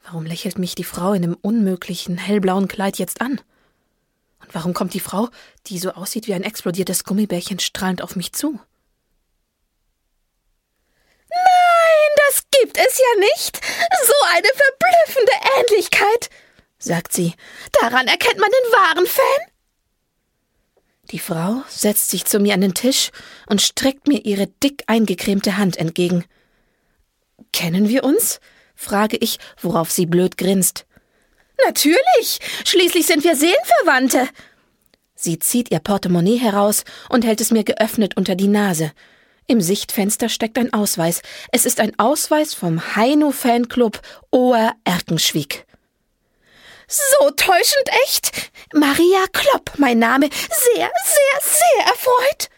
Warum lächelt mich die Frau in dem unmöglichen, hellblauen Kleid jetzt an? Und warum kommt die Frau, die so aussieht wie ein explodiertes Gummibärchen, strahlend auf mich zu? »Nein, das gibt es ja nicht! So eine verblüffende Ähnlichkeit«, sagt sie. »Daran erkennt man den wahren Fan.« Die Frau setzt sich zu mir an den Tisch und streckt mir ihre dick eingecremte Hand entgegen. »Kennen wir uns?« frage ich, worauf sie blöd grinst. »Natürlich! Schließlich sind wir Seelenverwandte!« Sie zieht ihr Portemonnaie heraus und hält es mir geöffnet unter die Nase. Im Sichtfenster steckt ein Ausweis. Es ist ein Ausweis vom Heino-Fanclub Ohr-Erkenschwick. »So täuschend echt! Maria Klopp, mein Name. Sehr, sehr, sehr erfreut!«